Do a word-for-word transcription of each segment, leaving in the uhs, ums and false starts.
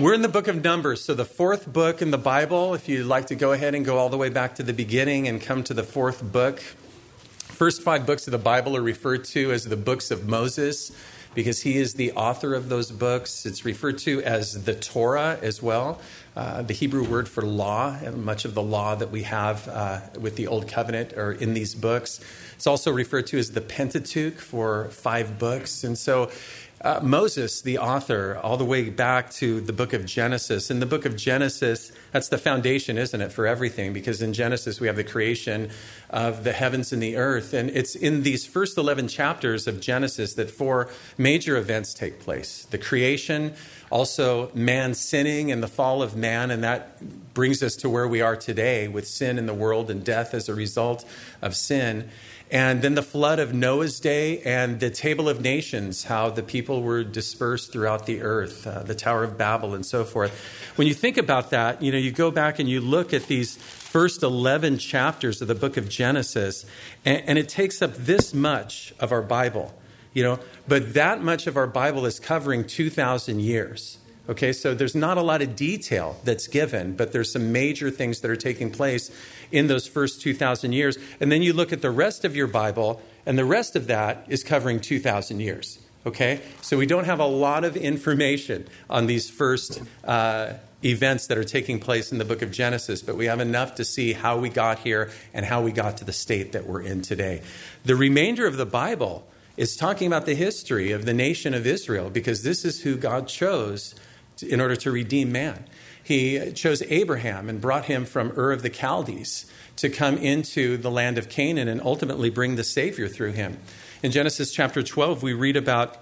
We're in the book of Numbers, so the fourth book in the Bible. If you'd like to go ahead and go all the way back to the beginning and come to the fourth book. First five books of the Bible are referred to as the books of Moses because he is the author of those books. It's referred to as the Torah as well, uh, the Hebrew word for law, and much of the law that we have uh, with the Old Covenant are in these books. It's also referred to as the Pentateuch for five books. And so Uh, Moses, the author, all the way back to the book of Genesis. In the book of Genesis, that's the foundation, isn't it, for everything? Because in Genesis, we have the creation of the heavens and the earth. And it's in these first eleven chapters of Genesis that four major events take place. The creation, also man sinning and the fall of man, and that brings us to where we are today with sin in the world and death as a result of sin. And then the flood of Noah's day and the Table of Nations, how the people were dispersed throughout the earth, uh, the Tower of Babel and so forth. When you think about that, you know, you go back and you look at these first eleven chapters of the book of Genesis, and, and it takes up this much of our Bible, you know, but that much of our Bible is covering two thousand years. Okay, so there's not a lot of detail that's given, but there's some major things that are taking place in those first two thousand years. And then you look at the rest of your Bible, and the rest of that is covering two thousand years. Okay, so we don't have a lot of information on these first uh, events that are taking place in the book of Genesis, but we have enough to see how we got here and how we got to the state that we're in today. The remainder of the Bible is talking about the history of the nation of Israel, because this is who God chose in order to redeem man. He chose Abraham and brought him from Ur of the Chaldees to come into the land of Canaan and ultimately bring the Savior through him. In Genesis chapter twelve, we read about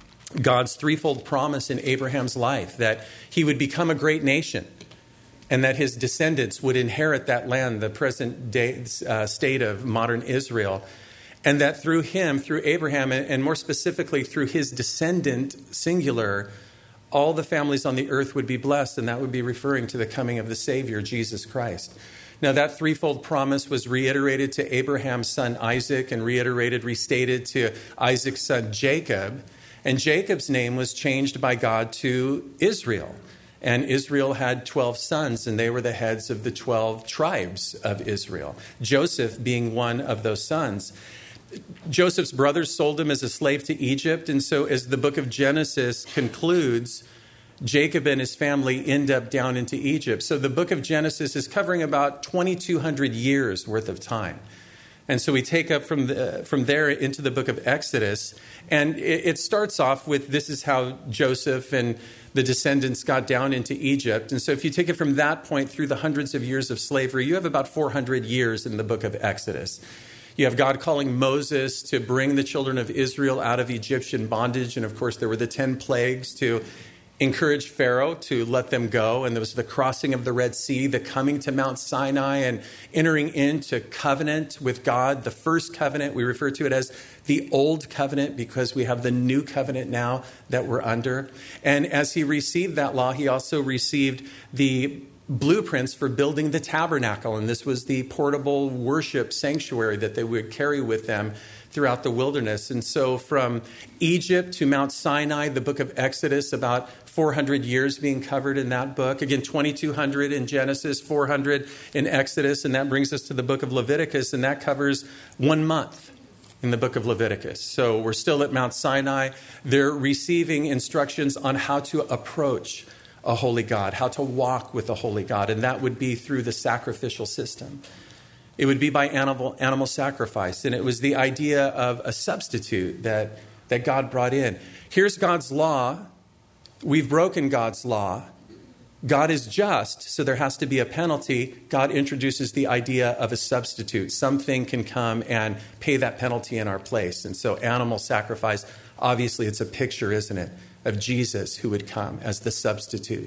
God's threefold promise in Abraham's life, that he would become a great nation and that his descendants would inherit that land, the present day uh, state of modern Israel, and that through him, through Abraham, and more specifically through his descendant, singular, all the families on the earth would be blessed, and that would be referring to the coming of the Savior, Jesus Christ. Now, that threefold promise was reiterated to Abraham's son Isaac and reiterated, restated to Isaac's son Jacob. And Jacob's name was changed by God to Israel. And Israel had twelve sons, and they were the heads of the twelve tribes of Israel, Joseph being one of those sons. Joseph's brothers sold him as a slave to Egypt. And so as the book of Genesis concludes, Jacob and his family end up down into Egypt. So the book of Genesis is covering about twenty-two hundred years worth of time. And so we take up from the, from there into the book of Exodus. And it, it starts off with, this is how Joseph and the descendants got down into Egypt. And so if you take it from that point through the hundreds of years of slavery, you have about four hundred years in the book of Exodus. You have God calling Moses to bring the children of Israel out of Egyptian bondage. And of course, there were the ten plagues to encourage Pharaoh to let them go. And there was the crossing of the Red Sea, the coming to Mount Sinai and entering into covenant with God. The first covenant, we refer to it as the old covenant because we have the new covenant now that we're under. And as he received that law, he also received the blueprints for building the tabernacle. And this was the portable worship sanctuary that they would carry with them throughout the wilderness. And so from Egypt to Mount Sinai, the book of Exodus, about four hundred years being covered in that book. Again, twenty-two hundred in Genesis, four hundred in Exodus. And that brings us to the book of Leviticus. And that covers one month in the book of Leviticus. So we're still at Mount Sinai. They're receiving instructions on how to approach a holy God, how to walk with a holy God. And that would be through the sacrificial system. It would be by animal animal sacrifice. And it was the idea of a substitute that, that God brought in. Here's God's law. We've broken God's law. God is just, so there has to be a penalty. God introduces the idea of a substitute. Something can come and pay that penalty in our place. And so animal sacrifice, obviously it's a picture, isn't it, of Jesus who would come as the substitute.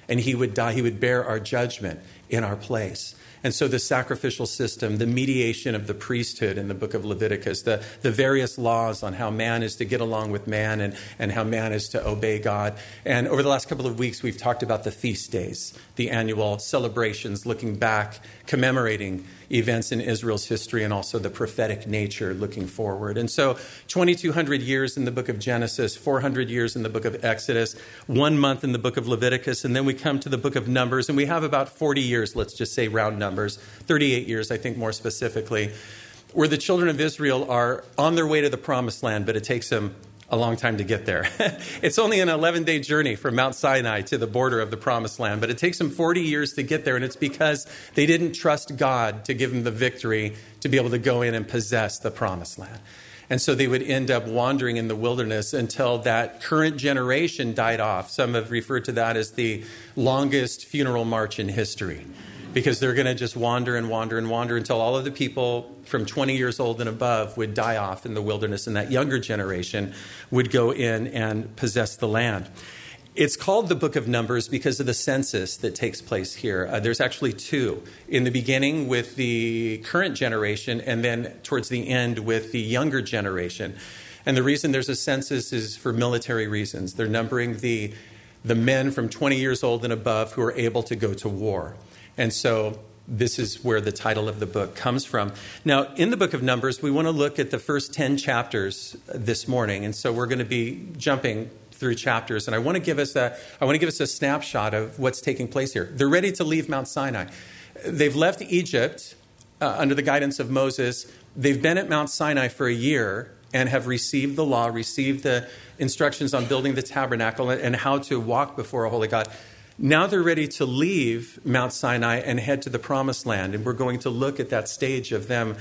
and he would die. He would bear our judgment in our place. And so the sacrificial system, the mediation of the priesthood in the book of Leviticus, the, the various laws on how man is to get along with man and, and how man is to obey God. And over the last couple of weeks, we've talked about the feast days, the annual celebrations, looking back, commemorating events in Israel's history, and also the prophetic nature looking forward. And so twenty-two hundred years in the book of Genesis, four hundred years in the book of Exodus, one month in the book of Leviticus, and then we come to the book of Numbers, and we have about forty years, let's just say round numbers, thirty-eight years, I think more specifically, where the children of Israel are on their way to the promised land, but it takes them a long time to get there. It's only an eleven-day journey from Mount Sinai to the border of the promised land, but it takes them forty years to get there, and it's because they didn't trust God to give them the victory to be able to go in and possess the promised land. And so they would end up wandering in the wilderness until that current generation died off. Some have referred to that as the longest funeral march in history, because they're going to just wander and wander and wander until all of the people from twenty years old and above would die off in the wilderness, and that younger generation would go in and possess the land. It's called the Book of Numbers because of the census that takes place here. Uh, there's actually two. In the beginning with the current generation, and then towards the end with the younger generation. And the reason there's a census is for military reasons. They're numbering the, the men from twenty years old and above who are able to go to war. And so this is where the title of the book comes from. Now, in the book of Numbers, we want to look at the first ten chapters this morning. And so we're going to be jumping through chapters. And I want to give us a, I want to give us a snapshot of what's taking place here. They're ready to leave Mount Sinai. They've left Egypt uh, under the guidance of Moses. They've been at Mount Sinai for a year and have received the law, received the instructions on building the tabernacle and how to walk before a holy God. Now they're ready to leave Mount Sinai and head to the promised land. And we're going to look at that stage of them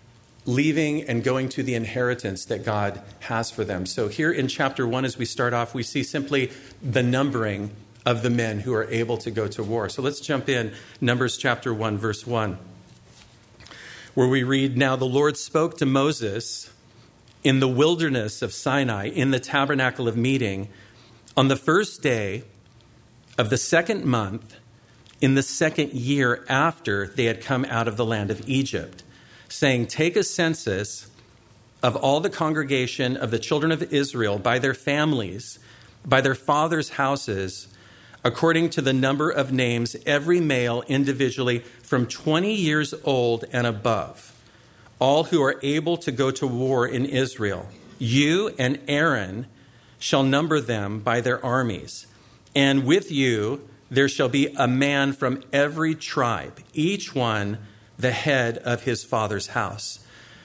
leaving and going to the inheritance that God has for them. So here in chapter one, as we start off, we see simply the numbering of the men who are able to go to war. So let's jump in. Numbers chapter one, verse one, where we read, "Now the Lord spoke to Moses in the wilderness of Sinai, in the tabernacle of meeting, on the first day of the second month, in the second year after they had come out of the land of Egypt, saying, take a census of all the congregation of the children of Israel by their families, by their fathers' houses, according to the number of names, every male individually from twenty years old and above, all who are able to go to war in Israel. You and Aaron shall number them by their armies. And with you there shall be a man from every tribe, each one the head of his father's house."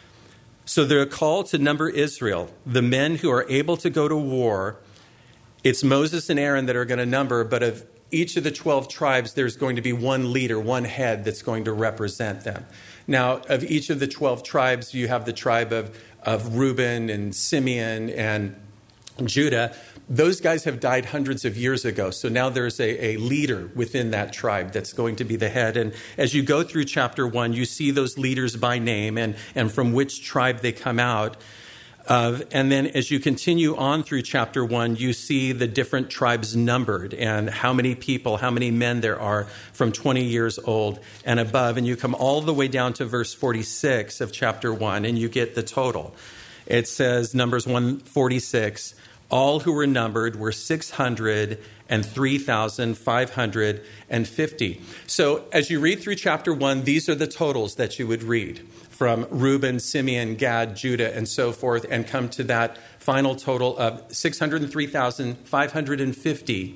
So they're called to number Israel, the men who are able to go to war. It's Moses and Aaron that are going to number, but of each of the twelve tribes, there's going to be one leader, one head that's going to represent them. Now, of each of the twelve tribes, you have the tribe of, of Reuben and Simeon and Judah. Those guys have died hundreds of years ago. So now there's a, a leader within that tribe that's going to be the head. And as you go through chapter one, you see those leaders by name and, and from which tribe they come out of. And then as you continue on through chapter one, you see the different tribes numbered and how many people, how many men there are from twenty years old and above. And you come all the way down to verse forty-six of chapter one, and you get the total. It says, Numbers one forty-six, all who were numbered were six hundred three thousand five hundred fifty. So as you read through chapter one, these are the totals that you would read from Reuben, Simeon, Gad, Judah, and so forth, and come to that final total of six hundred three thousand five hundred fifty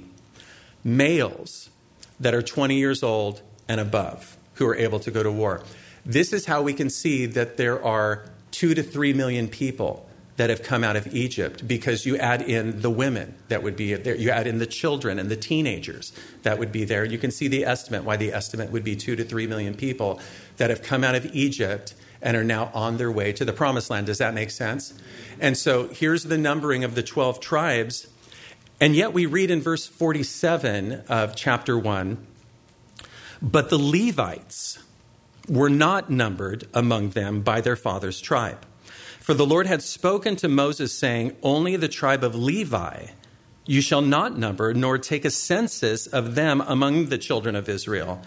males that are twenty years old and above who are able to go to war. This is how we can see that there are two to three million people that have come out of Egypt, because you add in the women that would be there. You add in the children and the teenagers that would be there. You can see the estimate, why the estimate would be two to three million people that have come out of Egypt and are now on their way to the promised land. Does that make sense? And so here's the numbering of the twelve tribes. And yet we read in verse forty-seven of chapter one, but the Levites were not numbered among them by their father's tribe. For the Lord had spoken to Moses, saying, only the tribe of Levi You shall not number nor take a census of them among the children of Israel,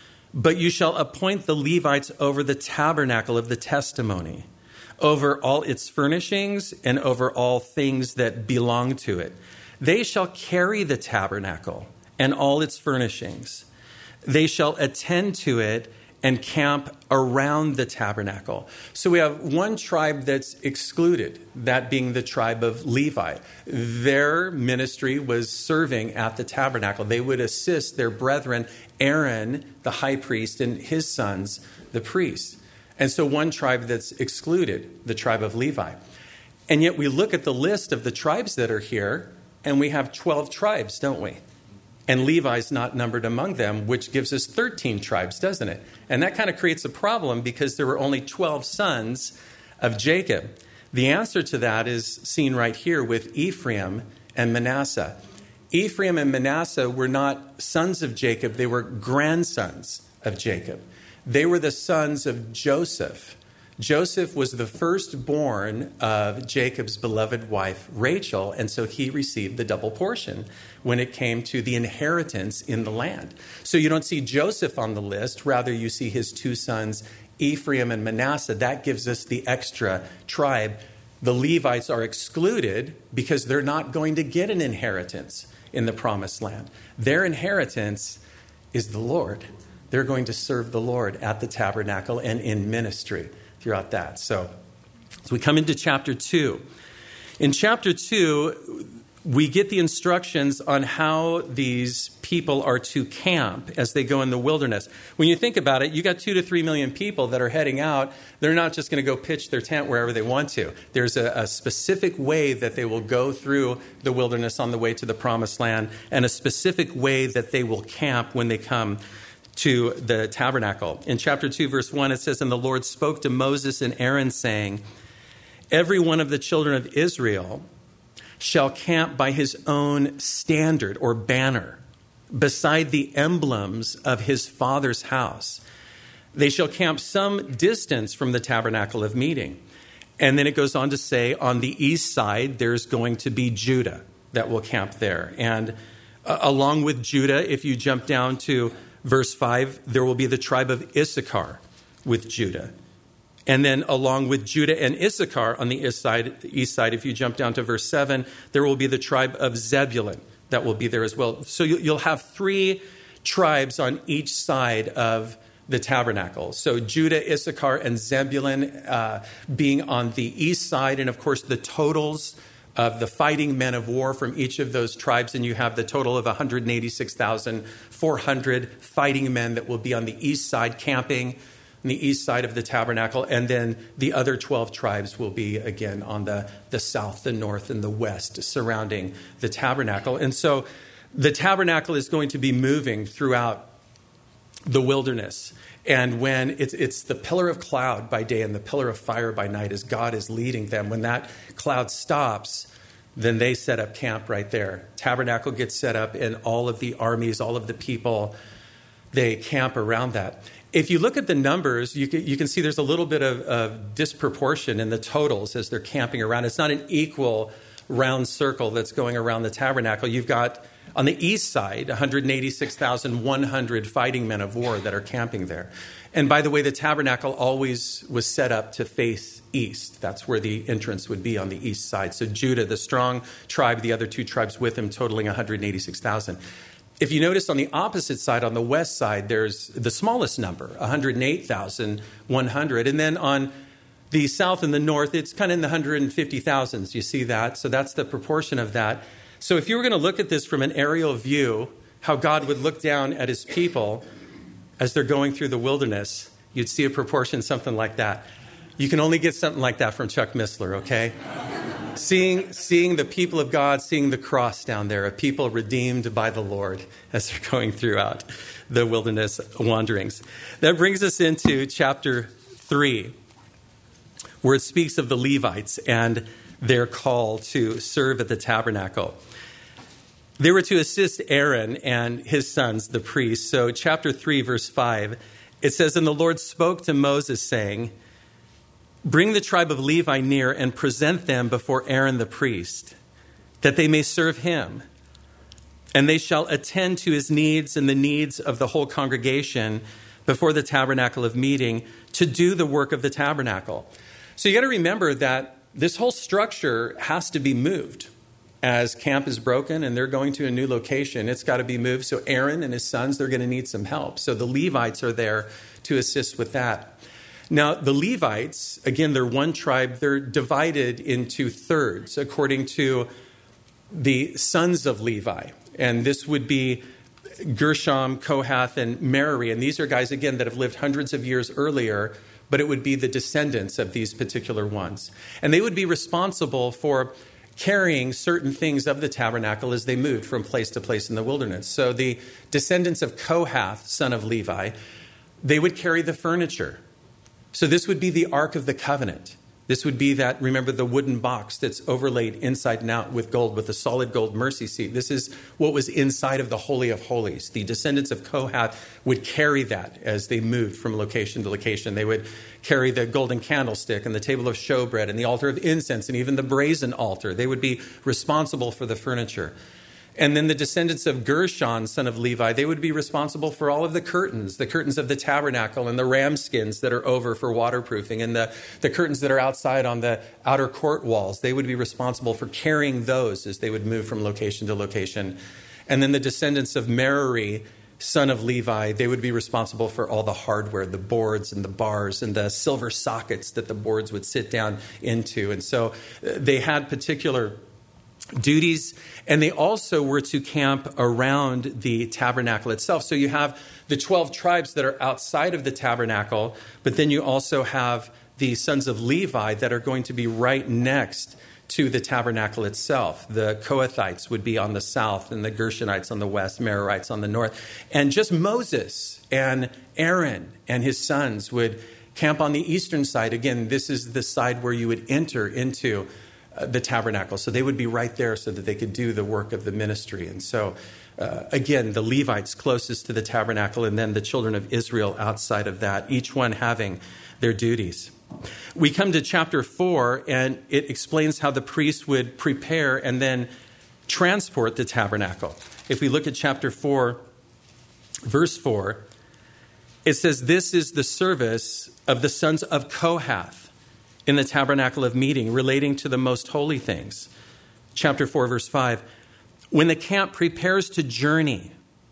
but you shall appoint the Levites over the tabernacle of the testimony, over all its furnishings and over all things that belong to it. They shall carry the tabernacle and all its furnishings. They shall attend to it and camp around the tabernacle. So we have one tribe that's excluded, that being the tribe of Levi. Their ministry was serving at the tabernacle. They would assist their brethren, Aaron, the high priest, and his sons, the priests. And so one tribe that's excluded, the tribe of Levi. And yet we look at the list of the tribes that are here, and we have twelve tribes, don't we? And Levi's not numbered among them, which gives us thirteen tribes, doesn't it? And that kind of creates a problem because there were only twelve sons of Jacob. The answer to that is seen right here with Ephraim and Manasseh. Ephraim and Manasseh were not sons of Jacob, they were grandsons of Jacob. They were the sons of Joseph. Joseph was the firstborn of Jacob's beloved wife, Rachel, and so he received the double portion when it came to the inheritance in the land. So you don't see Joseph on the list, rather you see his two sons, Ephraim and Manasseh. That gives us the extra tribe. The Levites are excluded because they're not going to get an inheritance in the promised land. Their inheritance is the Lord. They're going to serve the Lord at the tabernacle and in ministry throughout that. So, so we come into chapter two. In chapter two, we get the instructions on how these people are to camp as they go in the wilderness. When you think about it, you got two to three million people that are heading out. They're not just going to go pitch their tent wherever they want to. There's a, a specific way that they will go through the wilderness on the way to the promised land, and a specific way that they will camp when they come to the tabernacle. In chapter two, verse one, it says, "And the Lord spoke to Moses and Aaron, saying, Every one of the children of Israel shall camp by his own standard or banner, beside the emblems of his father's house. They shall camp some distance from the tabernacle of meeting." And then it goes on to say, on the east side, there's going to be Judah that will camp there. And uh, along with Judah, if you jump down to verse five, there will be the tribe of Issachar with Judah. And then along with Judah and Issachar on the east side, east side, if you jump down to verse seven, there will be the tribe of Zebulun that will be there as well. So you'll have three tribes on each side of the tabernacle. So Judah, Issachar, and Zebulun uh, being on the east side. And of course, the totals of the fighting men of war from each of those tribes. And you have the total of one hundred eighty-six thousand four hundred fighting men that will be on the east side camping on the east side of the tabernacle. And then the other twelve tribes will be, again, on the, the south, the north, and the west surrounding the tabernacle. And so the tabernacle is going to be moving throughout the wilderness. And when it's, it's the pillar of cloud by day and the pillar of fire by night as God is leading them, when that cloud stops, then they set up camp right there. Tabernacle gets set up, and all of the armies, all of the people, they camp around that. If you look at the numbers, you can, you can see there's a little bit of, of disproportion in the totals as they're camping around. It's not an equal round circle that's going around the tabernacle. You've got, on the east side, one hundred eighty-six thousand one hundred fighting men of war that are camping there. And by the way, the tabernacle always was set up to face east. That's where the entrance would be, on the east side. So Judah, the strong tribe, the other two tribes with him, totaling one hundred eighty-six thousand. If you notice on the opposite side, on the west side, there's the smallest number, one hundred eight thousand one hundred. And then on the south and the north, it's kind of in the one hundred fifty thousands. You see that? So that's the proportion of that. So if you were going to look at this from an aerial view, how God would look down at his people as they're going through the wilderness, you'd see a proportion something like that. You can only get something like that from Chuck Missler, okay? Seeing, seeing the people of God, seeing the cross down there, a people redeemed by the Lord as they're going throughout the wilderness wanderings. That brings us into chapter three, where it speaks of the Levites and their call to serve at the tabernacle. They were to assist Aaron and his sons, the priests. So chapter three, verse five, it says, "And the Lord spoke to Moses, saying, Bring the tribe of Levi near and present them before Aaron the priest, that they may serve him. And they shall attend to his needs and the needs of the whole congregation before the tabernacle of meeting to do the work of the tabernacle. So you got to remember that this whole structure has to be moved. As camp is broken and they're going to a new location, it's got to be moved. So Aaron and his sons, they're going to need some help. So the Levites are there to assist with that. Now, the Levites, again, they're one tribe. They're divided into thirds according to the sons of Levi. And this would be Gershom, Kohath, and Merari. And these are guys, again, that have lived hundreds of years earlier, but it would be the descendants of these particular ones. And they would be responsible for carrying certain things of the tabernacle as they moved from place to place in the wilderness. So the descendants of Kohath, son of Levi, they would carry the furniture. So this would be the Ark of the Covenant. This would be that, remember, the wooden box that's overlaid inside and out with gold, with a solid gold mercy seat. This is what was inside of the Holy of Holies. The descendants of Kohath would carry that as they moved from location to location. They would carry the golden candlestick and the table of showbread and the altar of incense and even the brazen altar. They would be responsible for the furniture. And then the descendants of Gershon, son of Levi, they would be responsible for all of the curtains, the curtains of the tabernacle and the ram skins that are over for waterproofing and the, the curtains that are outside on the outer court walls. They would be responsible for carrying those as they would move from location to location. And then the descendants of Merari, son of Levi, they would be responsible for all the hardware, the boards and the bars and the silver sockets that the boards would sit down into. And so they had particular duties, and they also were to camp around the tabernacle itself. So you have the twelve tribes that are outside of the tabernacle, but then you also have the sons of Levi that are going to be right next to the tabernacle itself. The Kohathites would be on the south, and the Gershonites on the west, Merarites on the north. And just Moses and Aaron and his sons would camp on the eastern side. Again, this is the side where you would enter into the tabernacle. So they would be right there so that they could do the work of the ministry. And so, uh, again, the Levites closest to the tabernacle, and then the children of Israel outside of that, each one having their duties. We come to chapter four, and it explains how the priests would prepare and then transport the tabernacle. If we look at chapter four, verse four, it says, "This is the service of the sons of Kohath in the tabernacle of meeting, relating to the most holy things." Chapter four, verse five, "When the camp prepares to journey,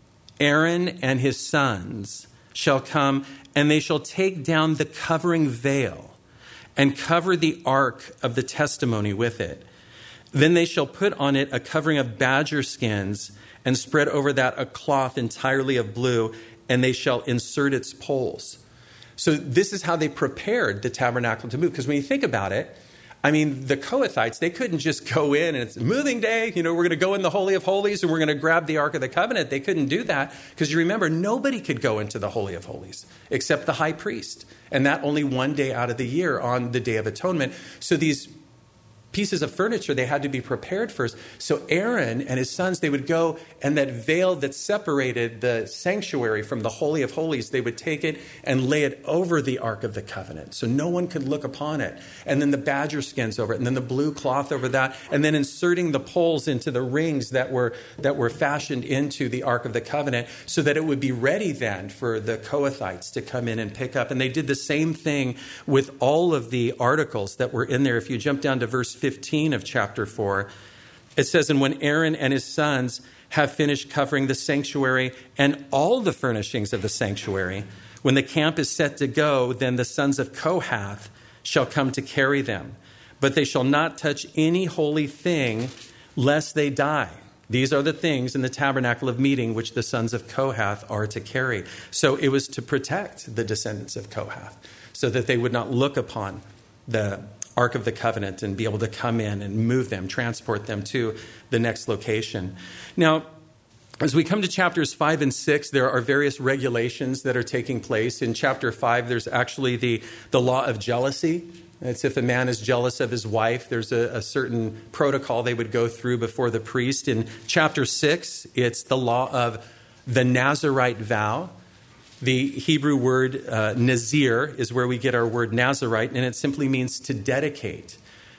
Aaron and his sons shall come, and they shall take down the covering veil and cover the ark of the testimony with it. Then they shall put on it a covering of badger skins and spread over that a cloth entirely of blue, and they shall insert its poles." So this is how they prepared the tabernacle to move. Because when you think about it, I mean, the Kohathites, they couldn't just go in and it's moving day. You know, we're going to go in the Holy of Holies and we're going to grab the Ark of the Covenant. They couldn't do that because you remember, nobody could go into the Holy of Holies except the high priest. And that only one day out of the year on the Day of Atonement. So these pieces of furniture, they had to be prepared first. So Aaron and his sons, they would go, and that veil that separated the sanctuary from the Holy of Holies, they would take it and lay it over the Ark of the Covenant so no one could look upon it. And then the badger skins over it, and then the blue cloth over that, and then inserting the poles into the rings that were that were fashioned into the Ark of the Covenant so that it would be ready then for the Kohathites to come in and pick up. And they did the same thing with all of the articles that were in there. If you jump down to verse fifteen of chapter four, it says, "And when Aaron and his sons have finished covering the sanctuary and all the furnishings of the sanctuary, when the camp is set to go, then the sons of Kohath shall come to carry them. But they shall not touch any holy thing lest they die." These are the things in the tabernacle of meeting which the sons of Kohath are to carry. So it was to protect the descendants of Kohath so that they would not look upon the Ark of the Covenant and be able to come in and move them, transport them to the next location. Now, as we come to chapters five and six, there are various regulations that are taking place. In chapter five, there's actually the, the law of jealousy. It's if a man is jealous of his wife, there's a, a certain protocol they would go through before the priest. In chapter six, it's the law of the Nazirite vow. The Hebrew word uh, nazir is where we get our word Nazirite, and it simply means to dedicate,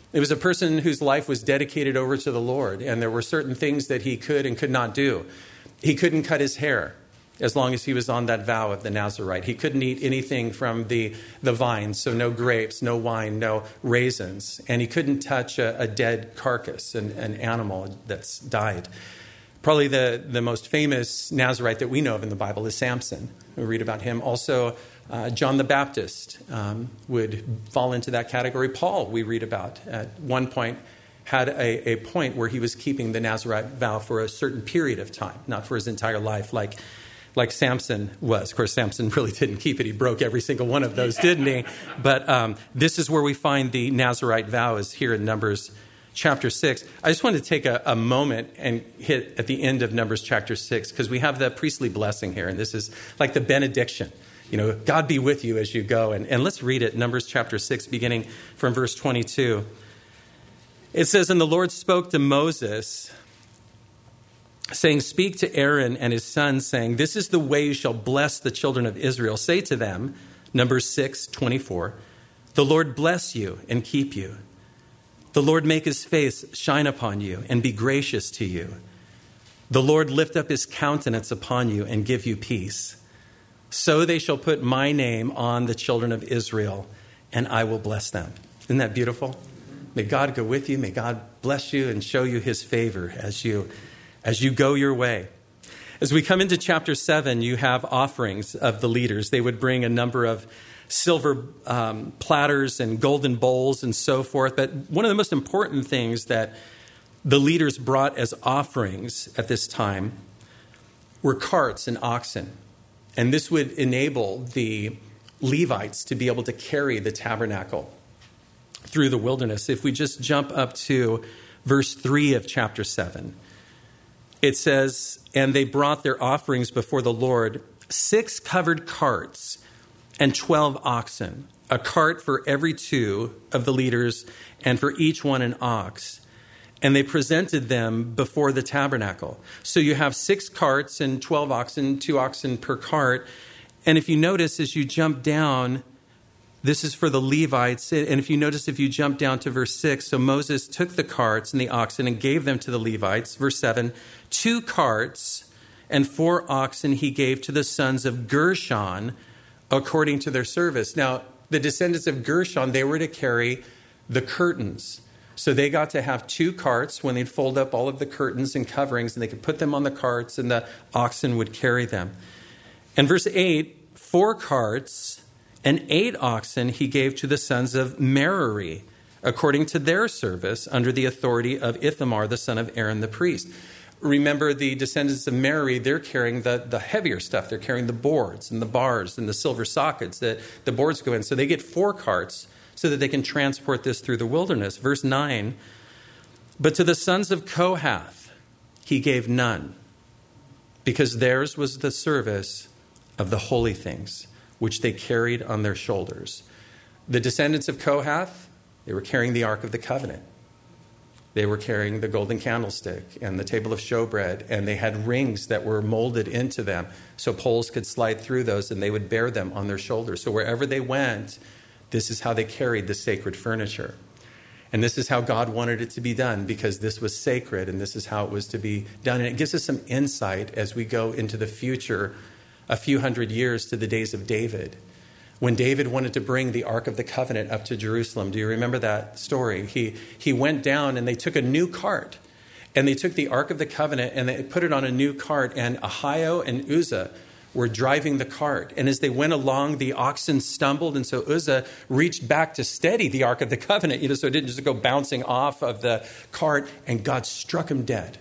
It was a person whose life was dedicated over to the Lord, and there were certain things that he could and could not do. He couldn't cut his hair as long as he was on that vow of the Nazirite. He couldn't eat anything from the, the vines, so no grapes, no wine, no raisins. And he couldn't touch a, a dead carcass, an, an animal that's died. Probably the, the most famous Nazirite that we know of in the Bible is Samson. We read about him. Also, uh, John the Baptist um, would fall into that category. Paul, we read about, at one point, had a, a point where he was keeping the Nazirite vow for a certain period of time, not for his entire life, like like Samson was. Of course, Samson really didn't keep it. He broke every single one of those, didn't he? But um, this is where we find the Nazirite vow, is here in Numbers chapter six. I just wanted to take a, a moment and hit at the end of Numbers chapter six, because we have the priestly blessing here, and this is like the benediction. You know, God be with you as you go. And, and let's read it, Numbers chapter six, beginning from verse twenty-two. It says, "And the Lord spoke to Moses, saying, Speak to Aaron and his sons, saying, This is the way you shall bless the children of Israel. Say to them," Numbers six, twenty-four, "The Lord bless you and keep you. The Lord make his face shine upon you and be gracious to you. The Lord lift up his countenance upon you and give you peace. So they shall put my name on the children of Israel, and I will bless them." Isn't that beautiful? May God go with you. May God bless you and show you his favor as you, as you go your way. As we come into chapter seven, you have offerings of the leaders. They would bring a number of silver um, platters and golden bowls and so forth. But one of the most important things that the leaders brought as offerings at this time were carts and oxen. And this would enable the Levites to be able to carry the tabernacle through the wilderness. If we just jump up to verse three of chapter seven, it says, "And they brought their offerings before the Lord, six covered carts and twelve oxen, a cart for every two of the leaders, and for each one an ox. And they presented them before the tabernacle." So you have six carts and twelve oxen, two oxen per cart. And if you notice, as you jump down, this is for the Levites. And if you notice, if you jump down to verse six, so Moses took the carts and the oxen and gave them to the Levites. Verse seven, "Two carts and four oxen he gave to the sons of Gershon according to their service." Now, the descendants of Gershon, they were to carry the curtains. So they got to have two carts when they'd fold up all of the curtains and coverings, and they could put them on the carts, and the oxen would carry them. And verse eight, "Four carts and eight oxen he gave to the sons of Merari, according to their service, under the authority of Ithamar, the son of Aaron the priest." Remember, the descendants of Merari, they're carrying the, the heavier stuff. They're carrying the boards and the bars and the silver sockets that the boards go in. So they get four carts so that they can transport this through the wilderness. Verse nine, "But to the sons of Kohath he gave none, because theirs was the service of the holy things, which they carried on their shoulders." The descendants of Kohath, they were carrying the Ark of the Covenant. They were carrying the golden candlestick and the table of showbread, and they had rings that were molded into them so poles could slide through those, and they would bear them on their shoulders. So wherever they went, this is how they carried the sacred furniture. And this is how God wanted it to be done, because this was sacred, and this is how it was to be done. And it gives us some insight as we go into the future, a few hundred years to the days of David, when David wanted to bring the Ark of the Covenant up to Jerusalem. Do you remember that story? He he went down and they took a new cart, and they took the Ark of the Covenant and they put it on a new cart, and Ahio and Uzzah were driving the cart. And as they went along, the oxen stumbled, and so Uzzah reached back to steady the Ark of the Covenant, you know, so it didn't just go bouncing off of the cart, and God struck him dead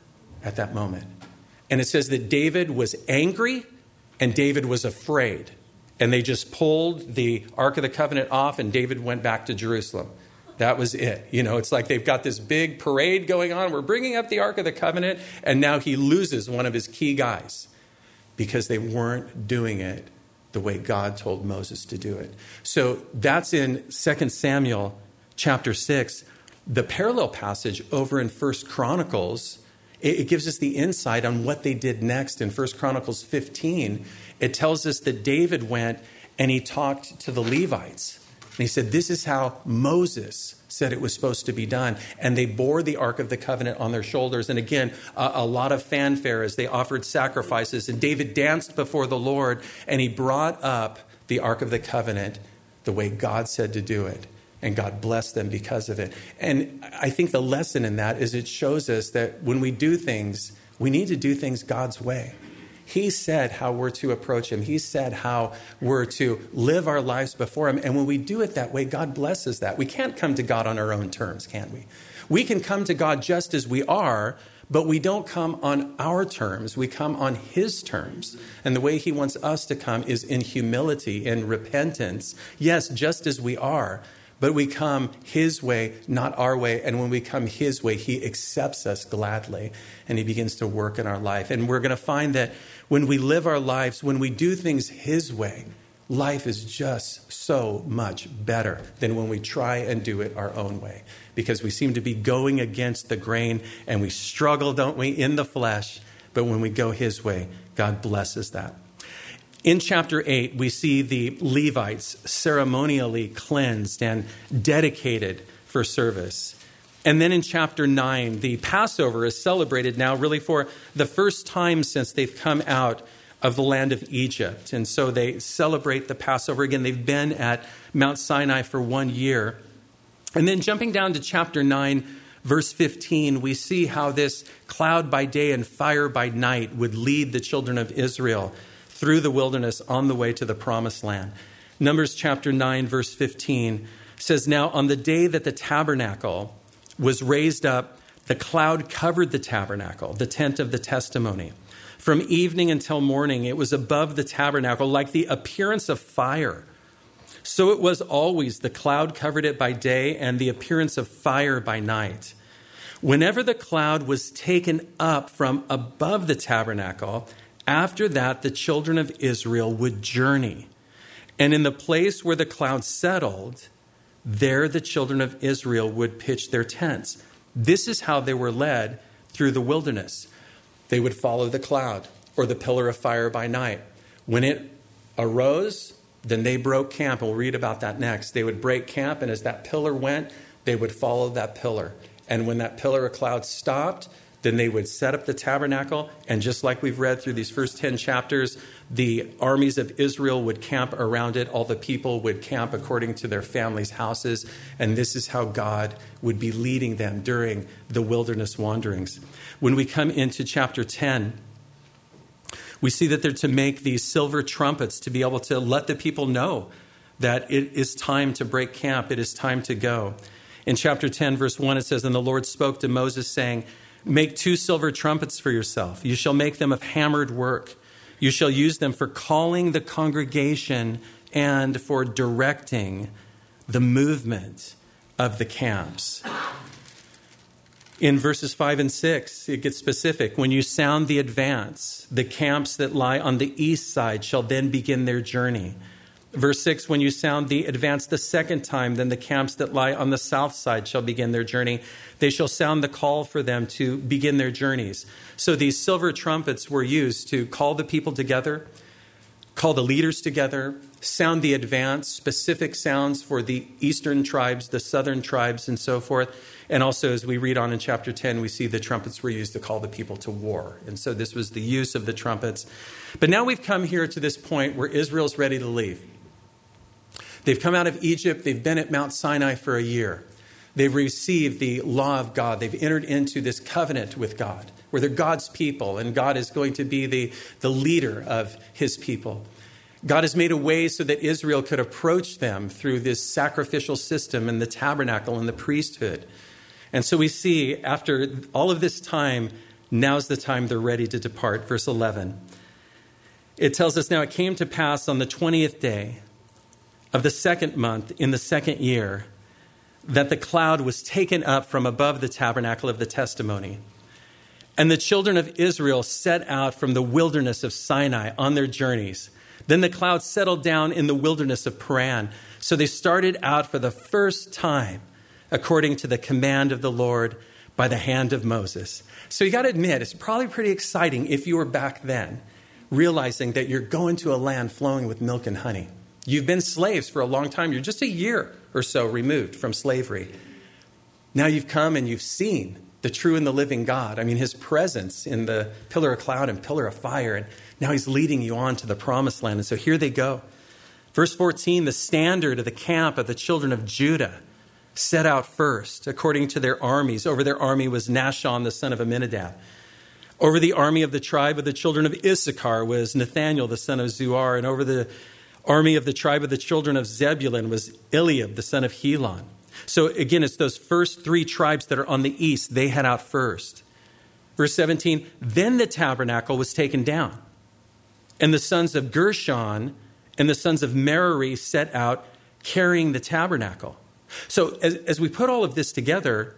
at that moment. And it says that David was angry and David was afraid. And they just pulled the Ark of the Covenant off, and David went back to Jerusalem. That was it. You know, it's like they've got this big parade going on. We're bringing up the Ark of the Covenant, and now he loses one of his key guys because they weren't doing it the way God told Moses to do it. So that's in Second Samuel chapter six. The parallel passage over in First Chronicles, it gives us the insight on what they did next. In First Chronicles fifteen, it tells us that David went and he talked to the Levites. And he said, this is how Moses said it was supposed to be done. And they bore the Ark of the Covenant on their shoulders. And again, a, a lot of fanfare as they offered sacrifices. And David danced before the Lord, and he brought up the Ark of the Covenant the way God said to do it. And God blessed them because of it. And I think the lesson in that is it shows us that when we do things, we need to do things God's way. He said how we're to approach him. He said how we're to live our lives before him. And when we do it that way, God blesses that. We can't come to God on our own terms, can we? We can come to God just as we are, but we don't come on our terms. We come on his terms. And the way he wants us to come is in humility, in repentance. Yes, just as we are. But we come his way, not our way. And when we come his way, he accepts us gladly. And he begins to work in our life. And we're going to find that when we live our lives, when we do things his way, life is just so much better than when we try and do it our own way. Because we seem to be going against the grain and we struggle, don't we, in the flesh. But when we go his way, God blesses that. In chapter eight, we see the Levites ceremonially cleansed and dedicated for service. And then in chapter nine, the Passover is celebrated now really for the first time since they've come out of the land of Egypt. And so they celebrate the Passover. Again, they've been at Mount Sinai for one year. And then jumping down to chapter nine, verse fifteen, we see how this cloud by day and fire by night would lead the children of Israel through the wilderness on the way to the promised land. Numbers chapter nine, verse fifteen says, now on the day that the tabernacle was raised up, the cloud covered the tabernacle, the tent of the testimony. From evening until morning, it was above the tabernacle like the appearance of fire. So it was always, the cloud covered it by day and the appearance of fire by night. Whenever the cloud was taken up from above the tabernacle, after that, the children of Israel would journey. And in the place where the cloud settled, there the children of Israel would pitch their tents. This is how they were led through the wilderness. They would follow the cloud or the pillar of fire by night. When it arose, then they broke camp. And we'll read about that next. They would break camp, and as that pillar went, they would follow that pillar. And when that pillar of cloud stopped, then they would set up the tabernacle, and just like we've read through these first ten chapters, the armies of Israel would camp around it. All the people would camp according to their families' houses, and this is how God would be leading them during the wilderness wanderings. When we come into chapter ten, we see that they're to make these silver trumpets to be able to let the people know that it is time to break camp, it is time to go. In chapter ten, verse one, it says, and the Lord spoke to Moses, saying, make two silver trumpets for yourself. You shall make them of hammered work. You shall use them for calling the congregation and for directing the movement of the camps. In verses five and six, it gets specific. When you sound the advance, the camps that lie on the east side shall then begin their journey. Verse six, when you sound the advance the second time, then the camps that lie on the south side shall begin their journey. They shall sound the call for them to begin their journeys. So these silver trumpets were used to call the people together, call the leaders together, sound the advance, specific sounds for the eastern tribes, the southern tribes, and so forth. And also, as we read on in chapter ten, we see the trumpets were used to call the people to war. And so this was the use of the trumpets. But now we've come here to this point where Israel's ready to leave. They've come out of Egypt. They've been at Mount Sinai for a year. They've received the law of God. They've entered into this covenant with God, where they're God's people, and God is going to be the, the leader of his people. God has made a way so that Israel could approach them through this sacrificial system and the tabernacle and the priesthood. And so we see, after all of this time, now's the time they're ready to depart. Verse eleven. It tells us, now it came to pass on the twentieth day of the second month in the second year that the cloud was taken up from above the tabernacle of the testimony. And the children of Israel set out from the wilderness of Sinai on their journeys. Then the cloud settled down in the wilderness of Paran. So they started out for the first time according to the command of the Lord by the hand of Moses. So you got to admit, it's probably pretty exciting if you were back then, realizing that you're going to a land flowing with milk and honey. You've been slaves for a long time. You're just a year or so removed from slavery. Now you've come and you've seen the true and the living God. I mean, his presence in the pillar of cloud and pillar of fire. And now he's leading you on to the promised land. And so here they go. Verse fourteen, the standard of the camp of the children of Judah set out first, according to their armies. Over their army was Nahshon, the son of Amminadab. Over the army of the tribe of the children of Issachar was Nathaniel, the son of Zuar. And over the army of the tribe of the children of Zebulun was Eliab, the son of Helon. So again, it's those first three tribes that are on the east. They head out first. Verse seventeen, then the tabernacle was taken down, and the sons of Gershon and the sons of Merari set out carrying the tabernacle. So as, as we put all of this together,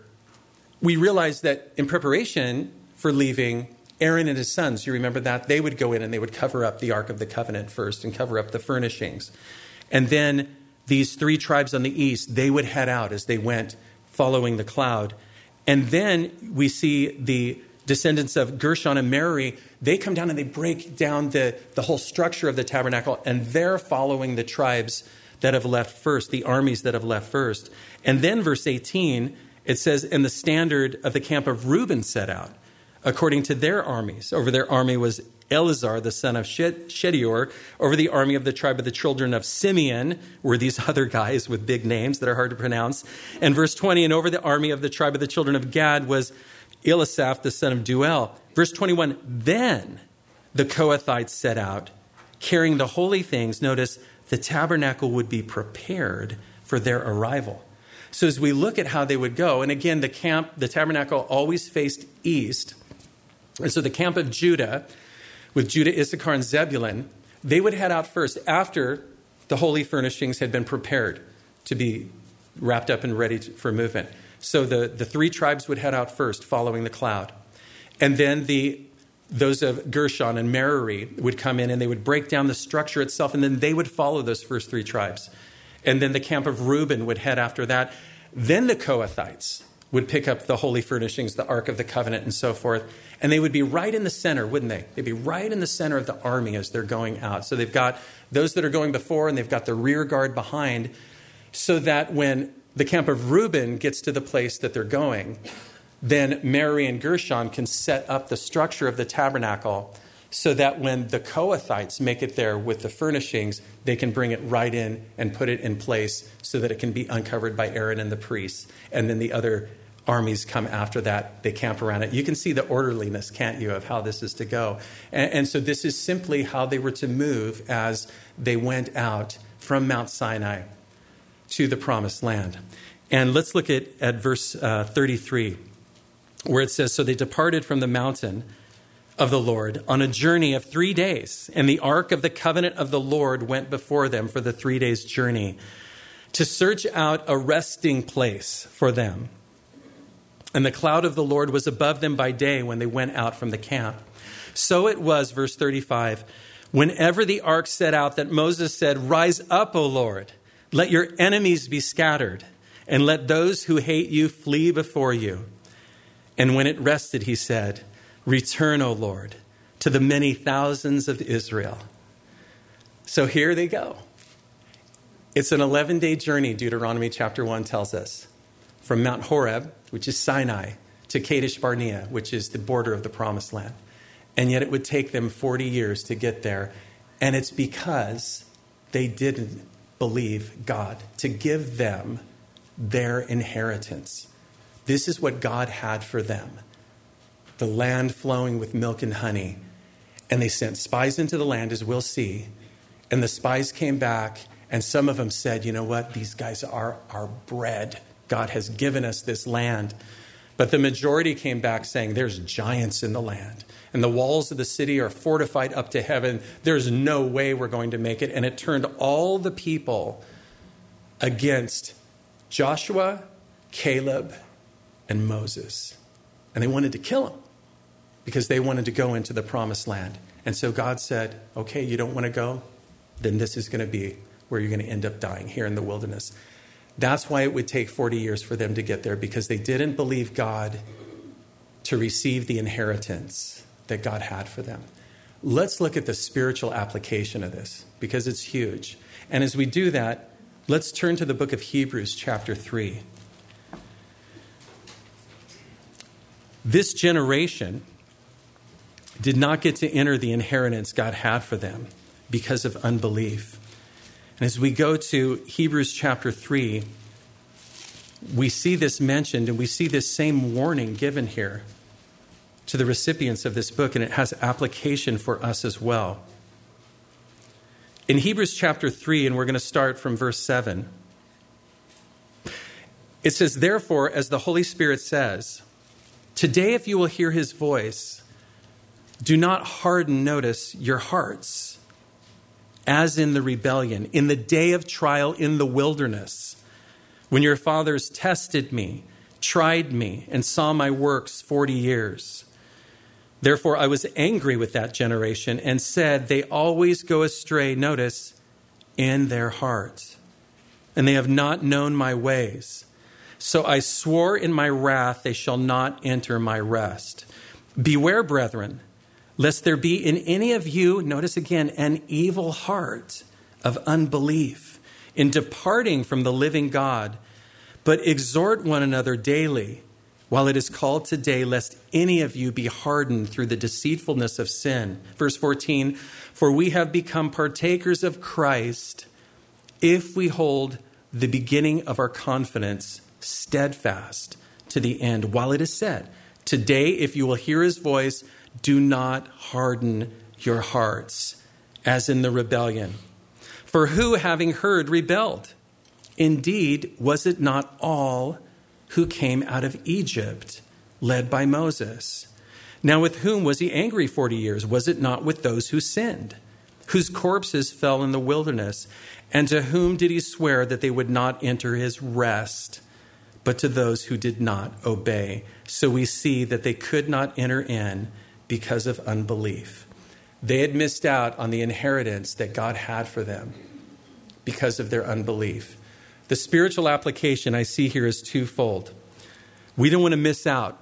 we realize that in preparation for leaving, Aaron and his sons, you remember that? They would go in and they would cover up the Ark of the Covenant first and cover up the furnishings. And then these three tribes on the east, they would head out as they went following the cloud. And then we see the descendants of Gershon and Merari, they come down and they break down the, the whole structure of the tabernacle, and they're following the tribes that have left first, the armies that have left first. And then verse eighteen, it says, and the standard of the camp of Reuben set out, according to their armies. Over their army was Eleazar, the son of Shedeur. Over the army of the tribe of the children of Simeon were these other guys with big names that are hard to pronounce. And verse twenty, and over the army of the tribe of the children of Gad was Elisaph, the son of Duel. Verse twenty-one, then the Kohathites set out, carrying the holy things. Notice, the tabernacle would be prepared for their arrival. So as we look at how they would go, and again, the camp, the tabernacle always faced east. And so the camp of Judah, with Judah, Issachar, and Zebulun, they would head out first after the holy furnishings had been prepared to be wrapped up and ready to, for movement. So the, the three tribes would head out first, following the cloud. And then the those of Gershon and Merari would come in and they would break down the structure itself, and then they would follow those first three tribes. And then the camp of Reuben would head after that. Then the Kohathites would pick up the holy furnishings, the Ark of the Covenant, and so forth. And they would be right in the center, wouldn't they? They'd be right in the center of the army as they're going out. So they've got those that are going before, and they've got the rear guard behind, so that when the camp of Reuben gets to the place that they're going, then Merari and Gershon can set up the structure of the tabernacle so that when the Kohathites make it there with the furnishings, they can bring it right in and put it in place so that it can be uncovered by Aaron and the priests. And then the other armies come after that. They camp around it. You can see the orderliness, can't you, of how this is to go. And, and so this is simply how they were to move as they went out from Mount Sinai to the promised land. And let's look at, at verse uh, thirty-three, where it says, so they departed from the mountain of the Lord on a journey of three days. And the ark of the covenant of the Lord went before them for the three days' journey to search out a resting place for them. And the cloud of the Lord was above them by day when they went out from the camp. So it was, verse thirty-five, whenever the ark set out, that Moses said, rise up, O Lord, let your enemies be scattered, and let those who hate you flee before you. And when it rested, he said, return, O Lord, to the many thousands of Israel. So here they go. It's an eleven-day journey, Deuteronomy chapter one tells us, from Mount Horeb, which is Sinai, to Kadesh Barnea, which is the border of the promised land. And yet it would take them forty years to get there. And it's because they didn't believe God to give them their inheritance. This is what God had for them, the land flowing with milk and honey. And they sent spies into the land, as we'll see. And the spies came back, and some of them said, you know what, these guys are our bread. God has given us this land. But the majority came back saying, there's giants in the land, and the walls of the city are fortified up to heaven. There's no way we're going to make it. And it turned all the people against Joshua, Caleb, and Moses. And they wanted to kill him because they wanted to go into the promised land. And so God said, okay, you don't want to go? Then this is going to be where you're going to end up dying, here in the wilderness. That's why it would take forty years for them to get there, because they didn't believe God to receive the inheritance that God had for them. let's look at the spiritual application of this because it's huge. And as we do that, let's turn to the book of Hebrews chapter three. This generation did not get to enter the inheritance God had for them because of unbelief. And as we go to Hebrews chapter three, we see this mentioned and we see this same warning given here to the recipients of this book, and it has application for us as well. In Hebrews chapter three, and we're going to start from verse seven, it says, "Therefore, as the Holy Spirit says, today if you will hear his voice, do not harden," notice, "your hearts, as in the rebellion, in the day of trial in the wilderness, when your fathers tested me, tried me, and saw my works forty years. Therefore I was angry with that generation and said, they always go astray," notice, "in their heart, and they have not known my ways. So I swore in my wrath, they shall not enter my rest. Beware, brethren, lest there be in any of you," notice again, "an evil heart of unbelief in departing from the living God. But exhort one another daily, while it is called today, lest any of you be hardened through the deceitfulness of sin." Verse fourteen, "For we have become partakers of Christ if we hold the beginning of our confidence steadfast to the end. While it is said, today, if you will hear his voice, do not harden your hearts, as in the rebellion. For who, having heard, rebelled? Indeed, was it not all who came out of Egypt, led by Moses? Now with whom was he angry forty years? Was it not with those who sinned, whose corpses fell in the wilderness? And to whom did he swear that they would not enter his rest, but to those who did not obey? So we see that they could not enter in because of unbelief. They had missed out on the inheritance that God had for them because of their unbelief. The spiritual application I see here is twofold. We don't want to miss out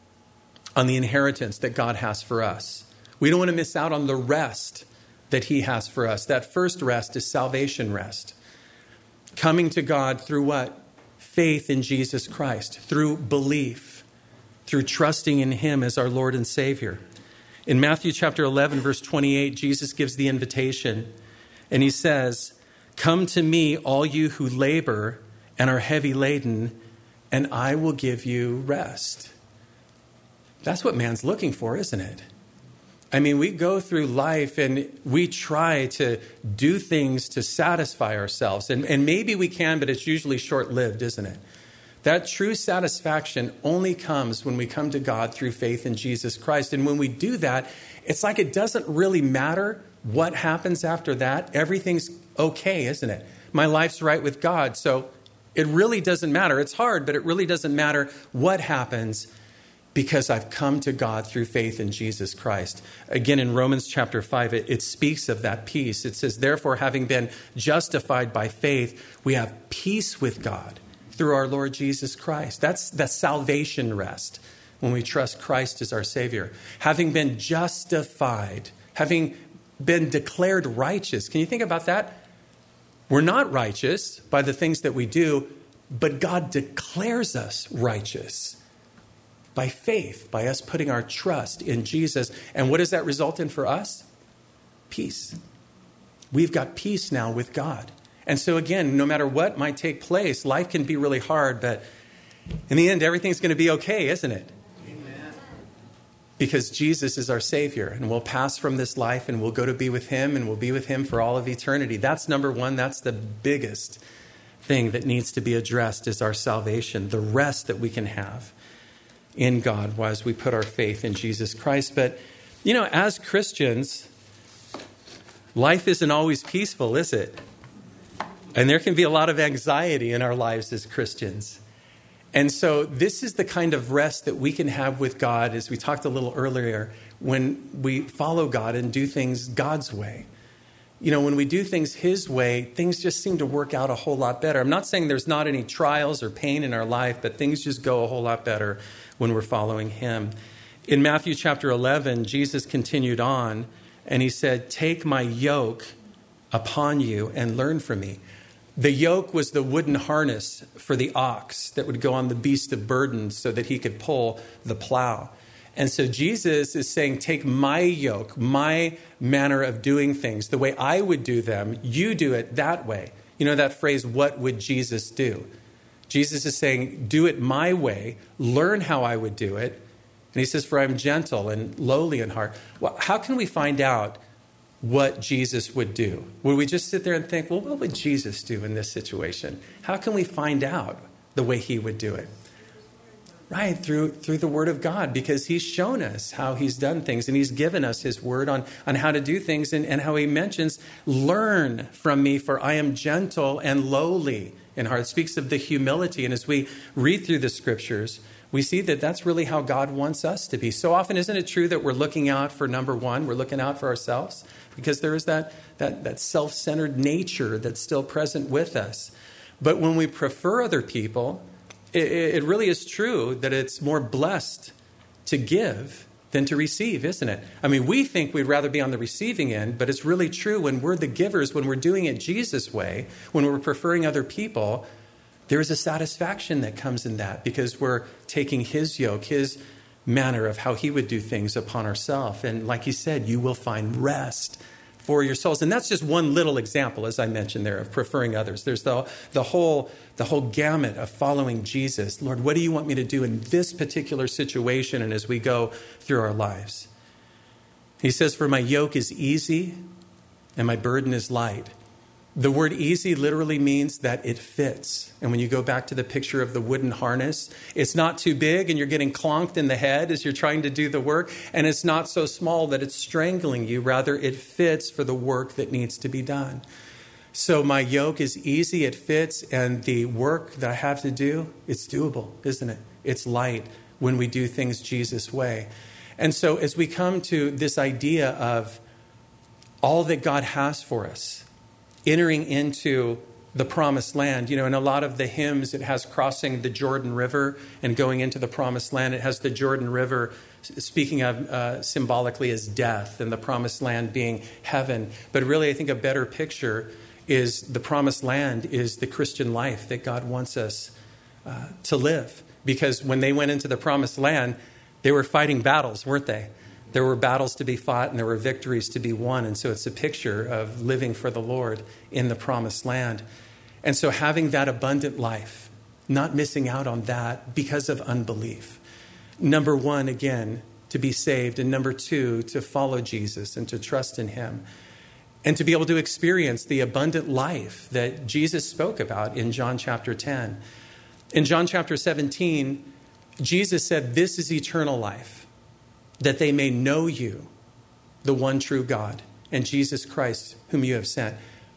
on the inheritance that God has for us. We don't want to miss out on the rest that he has for us. That first rest is salvation rest. Coming to God through what? Faith in Jesus Christ, through belief, through trusting in him as our Lord and Savior. In Matthew chapter eleven, verse twenty-eight, Jesus gives the invitation, and he says, "Come to me, all you who labor and are heavy laden, and I will give you rest." That's what man's looking for, isn't it? I mean, we go through life and we try to do things to satisfy ourselves. And, and maybe we can, but it's usually short-lived, isn't it? That true satisfaction only comes when we come to God through faith in Jesus Christ. And when we do that, it's like it doesn't really matter what happens after that. Everything's okay, isn't it? My life's right with God. So it really doesn't matter. It's hard, but it really doesn't matter what happens because I've come to God through faith in Jesus Christ. Again, in Romans chapter five, it, it speaks of that peace. It says, "Therefore, having been justified by faith, we have peace with God through our Lord Jesus Christ." That's the salvation rest when we trust Christ as our Savior. Having been justified, having been declared righteous. Can you think about that? We're not righteous by the things that we do, but God declares us righteous by faith, by us putting our trust in Jesus. And what does that result in for us? Peace. We've got peace now with God. And so again, no matter what might take place, life can be really hard, but in the end, everything's going to be okay, isn't it? Amen. Because Jesus is our Savior, and we'll pass from this life and we'll go to be with him, and we'll be with him for all of eternity. That's number one. That's the biggest thing that needs to be addressed, is our salvation, the rest that we can have in God as we put our faith in Jesus Christ. But, you know, as Christians, life isn't always peaceful, is it? And there can be a lot of anxiety in our lives as Christians. And so this is the kind of rest that we can have with God, as we talked a little earlier, when we follow God and do things God's way. You know, when we do things his way, things just seem to work out a whole lot better. I'm not saying there's not any trials or pain in our life, but things just go a whole lot better when we're following him. In Matthew chapter eleven, Jesus continued on And he said, take my yoke upon you and learn from me. The yoke was the wooden harness for the ox that would go on the beast of burden so that he could pull the plow. And so Jesus is saying, take my yoke, my manner of doing things, the way I would do them, you do it that way. You know that phrase, what would Jesus do? Jesus is saying, do it my way, learn how I would do it. And he says, for I'm gentle and lowly in heart. Well, how can we find out what Jesus would do? Would we just sit there and think, well, what would Jesus do in this situation? How can we find out the way he would do it? Right, through through the word of God, because he's shown us how he's done things and he's given us his word on, on how to do things and, and how he mentions, learn from me, for I am gentle and lowly in heart. It speaks of the humility. And as we read through the scriptures, we see that that's really how God wants us to be. So often, isn't it true that we're looking out for number one, we're looking out for ourselves? Because there is that, that, that self-centered nature that's still present with us. But when we prefer other people, it really is true that it's more blessed to give than to receive, isn't it? I mean, we think we'd rather be on the receiving end, but it's really true when we're the givers, when we're doing it Jesus' way, when we're preferring other people, there is a satisfaction that comes in that because we're taking his yoke, his manner of how he would do things upon ourselves. And like he said, you will find rest for your souls. And that's just one little example, as I mentioned there, of preferring others. There's the, the whole the whole gamut of following Jesus. Lord, what do you want me to do in this particular situation and as we go through our lives? He says, for my yoke is easy and my burden is light. The word easy literally means that it fits. And when you go back to the picture of the wooden harness, it's not too big and you're getting clonked in the head as you're trying to do the work. And it's not so small that it's strangling you. Rather, it fits for the work that needs to be done. So my yoke is easy, it fits, and the work that I have to do, it's doable, isn't it? It's light when we do things Jesus' way. And so as we come to this idea of all that God has for us, entering into the promised land, you know, in a lot of the hymns, it has crossing the Jordan River and going into the promised land. It has the Jordan River, speaking of uh, symbolically as death and the promised land being heaven. But really, I think a better picture is the promised land is the Christian life that God wants us uh, to live. Because when they went into the promised land, they were fighting battles, weren't they? There were battles to be fought and there were victories to be won. And so it's a picture of living for the Lord in the promised land. And so having that abundant life, not missing out on that because of unbelief. Number one, again, to be saved. And number two, to follow Jesus and to trust in him. And to be able to experience the abundant life that Jesus spoke about in John chapter ten. In John chapter seventeen, Jesus said, this is eternal life, that they may know you, the one true God, and Jesus Christ, whom you have sent.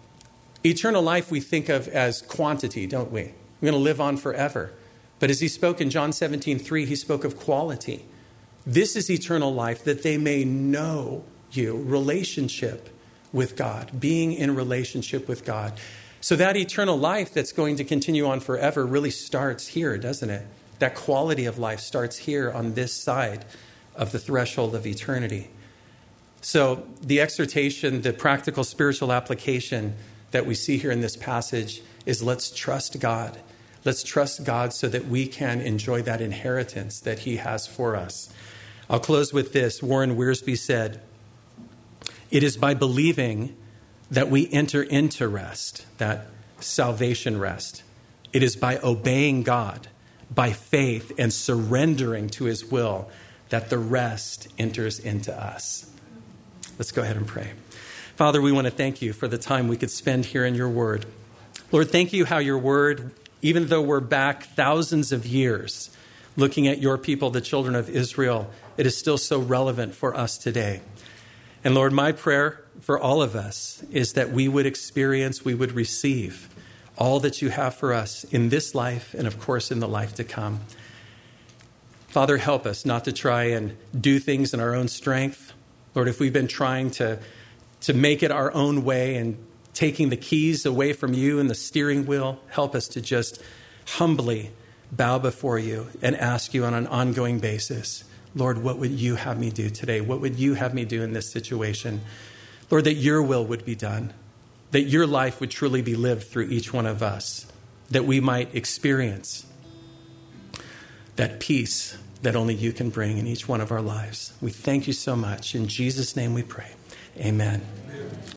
Eternal life we think of as quantity, don't we? We're going to live on forever. But as he spoke in John seventeen three, he spoke of quality. This is eternal life, that they may know you, relationship with God, being in relationship with God. So that eternal life that's going to continue on forever really starts here, doesn't it? That quality of life starts here on this side of the threshold of eternity. So the exhortation, the practical spiritual application that we see here in this passage is let's trust God. Let's trust God so that we can enjoy that inheritance that he has for us. I'll close with this. Warren Wiersbe said, it is by believing that we enter into rest, that salvation rest. It is by obeying God, by faith and surrendering to his will, that the rest enters into us. Let's go ahead and pray. Father, we want to thank you for the time we could spend here in your word. Lord, thank you how your word, even though we're back thousands of years looking at your people, the children of Israel, it is still so relevant for us today. And Lord, my prayer for all of us is that we would experience, we would receive all that you have for us in this life and, of course, in the life to come. Father, help us not to try and do things in our own strength. Lord, if we've been trying to, to make it our own way and taking the keys away from you and the steering wheel, help us to just humbly bow before you and ask you on an ongoing basis, Lord, what would you have me do today? What would you have me do in this situation? Lord, that your will would be done, that your life would truly be lived through each one of us, that we might experience that peace that only you can bring in each one of our lives. We thank you so much. In Jesus' name we pray. Amen.